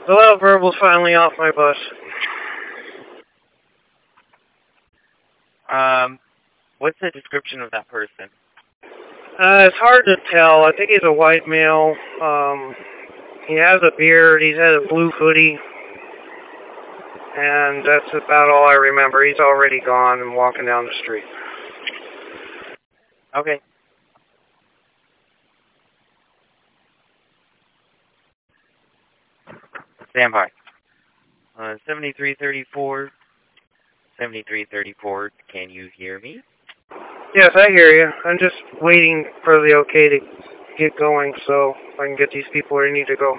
Hello, Verbal's finally off my bus. What's the description of that person? It's hard to tell. I think he's a white male. He has a beard. He's had a blue hoodie. And that's about all I remember. He's already gone and walking down the street. Okay. Stand by. 7334. 7334, can you hear me? Yes, I hear you. I'm just waiting for the okay to get going so I can get these people where they need to go.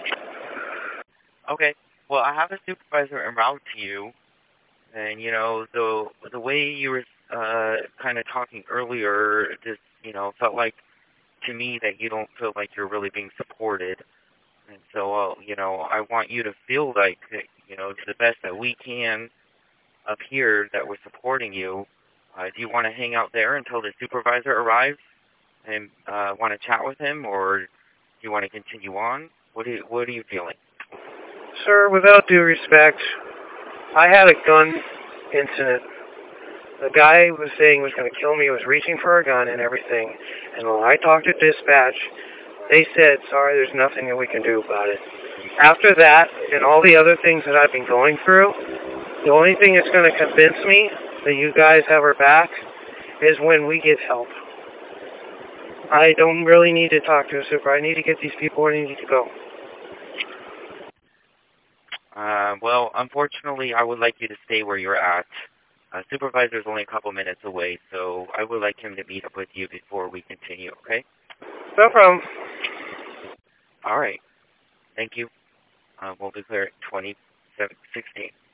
Okay. Well, I have a supervisor en route to you. And, you know, the way you were kind of talking earlier just, felt like to me that you don't feel like you're really being supported. And so, I want you to feel like, to the best that we can up here that we're supporting you. Do you want to hang out there until the supervisor arrives and want to chat with him, or do you want to continue on? What are you feeling? Sir, without due respect, I had a gun incident. The guy was saying he was going to kill me, was reaching for a gun and everything. And when I talked to dispatch, they said, sorry, there's nothing that we can do about it. After that, and all the other things that I've been going through, the only thing that's going to convince me that you guys have our back is when we get help. I don't really need to talk to a super. I need to get these people where they need to go. Well, unfortunately, I would like you to stay where you're at. Supervisor's only a couple minutes away, so I would like him to meet up with you before we continue, okay? No problem. All right. Thank you. We'll declare it 2016.